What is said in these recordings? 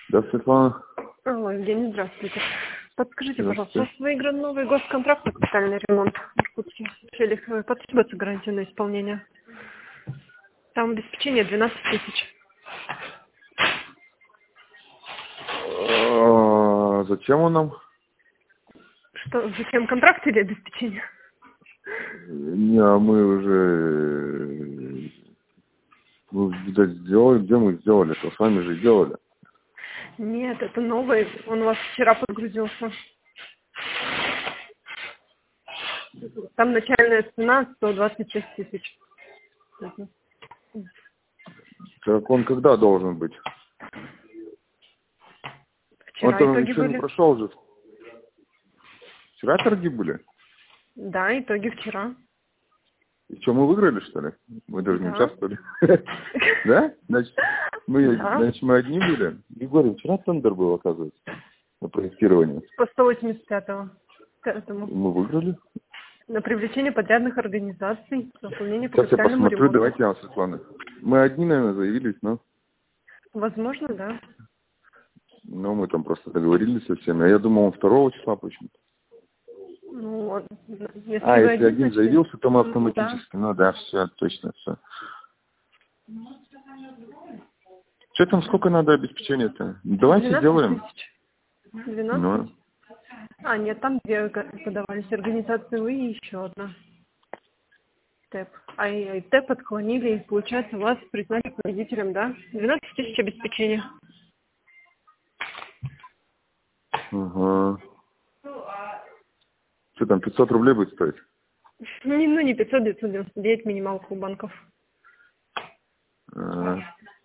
Да, Светлана? Алло, Евгений, здравствуйте. Подскажите, пожалуйста, у Здравствуйте. вас выигран новый госконтракт на капитальный ремонт в Иркутске. Потребуется гарантия на исполнение. Там обеспечение 12 тысяч. Зачем он нам? Что, зачем контракт или обеспечение? Не, а мы уже... Мы, видать, сделали. Где мы сделали? То с вами же делали. Нет, это новый. Он у вас вчера подгрузился. Там начальная цена 126 тысяч. Так он когда должен быть? Он Вчера там итоги еще не были. прошел же. Вчера торги были? Да, итоги вчера. И что, мы выиграли, что ли? Мы даже не Да. участвовали. Да? Значит, мы одни были? Григорий, вчера тендер был, оказывается, на проектирование. По 185-го. Поэтому Мы выиграли. на привлечение подрядных организаций, выполнение по Сейчас я капитальному посмотрю, ремонту. давайте я, Светлана. Мы одни, наверное, заявились, но Возможно, да. мы там просто договорились со всеми. А я думал, он 2 числа почему-то. Ну, вот, если А, вы если один значит, заявился, то мы да. автоматически. Ну да, все, точно, все. Что там, сколько надо обеспечения-то? Давайте 12 сделаем. тысяч. 12? Ну, А, нет, там две подавались организации, вы и еще одна. ТЭП. А и ТЭП отклонили, и, получается, вас признали победителем, да? 12 тысяч обеспечения. ага. Что там, 500 рублей будет стоить? Не 500, 999 минималка у банков. Ага.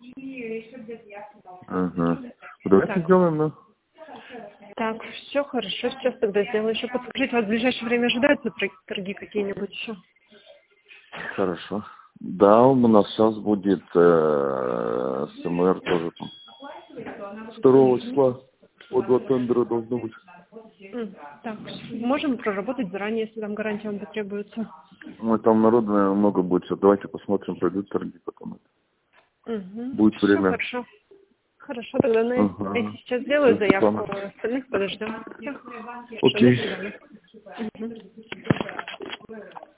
Ага. Давайте Так. сделаем, ну. Так, все хорошо, сейчас тогда сделаю. Еще подскажите, вас в ближайшее время ожидаются торги какие-нибудь еще? Хорошо. Да, у нас сейчас будет СМР тоже там. 2 числа. Вот 2 тендера должно быть. Так, можем проработать заранее, если там гарантия вам потребуется. Ой, там народу, наверное, много будет. Всё, давайте посмотрим, пройдут торги потом. Будет Все время. хорошо. Хорошо, тогда Ага. я сейчас сделаю Всё, заявку, Светлана. остальных подождем. Всё. Хорошо, до Окей. свидания.